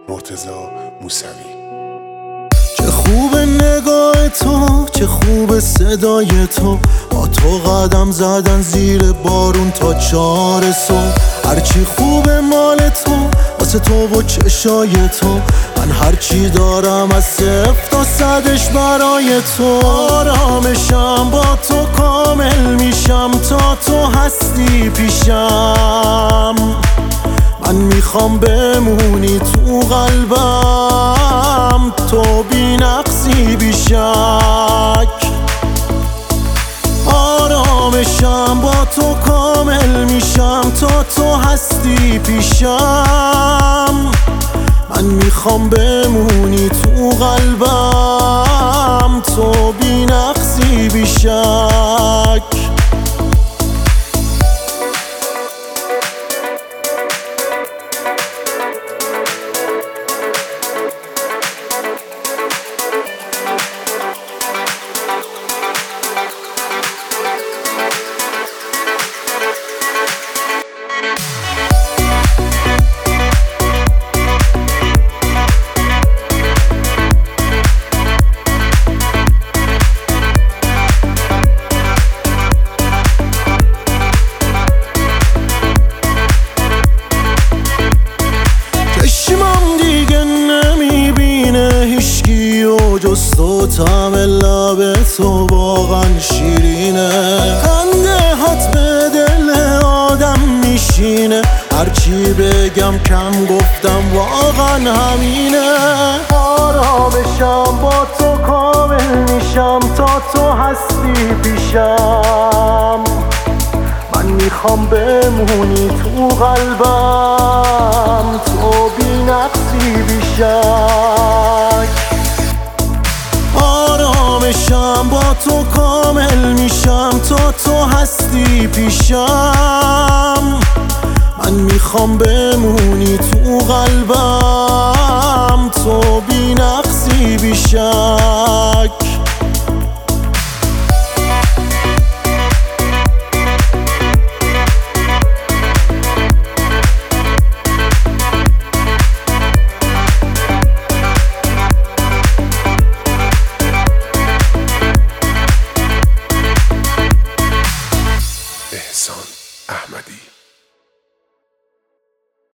مرتضی موسوی. چه خوب نگاه تو، چه خوب صدای تو، با تو قدم زدن زیر بارون تا 4 صبح. هرچی خوب مال تو، واسه تو و چشای تو، من هرچی دارم از 0 تا 100ش برای تو. آرامشم با تو، کامل میشم تا تو هستی پیشم. من میخوام بمونی تو قلبم، تو بی نقصی بی شک. آرامشم با تو، کامل میشم تا تو هستی پیشم. من میخوام بمونی تو قلبم، تو بی نقصی بی شک. جز تو طعم لب تو واقعا شیرینه، خنده هات به دل آدم میشینه. هرچی بگم کم گفتم، واقعا همینه. آرامشم با تو، کامل میشم تا تو هستی پیشم. من میخوام بمونی تو قلبم، تو بی نقصی بی شک. آرامشم با تو، کامل میشم تا تو هستی پیشم. من میخوام بمونی تو قلبم، تو بی نقصی بی شک.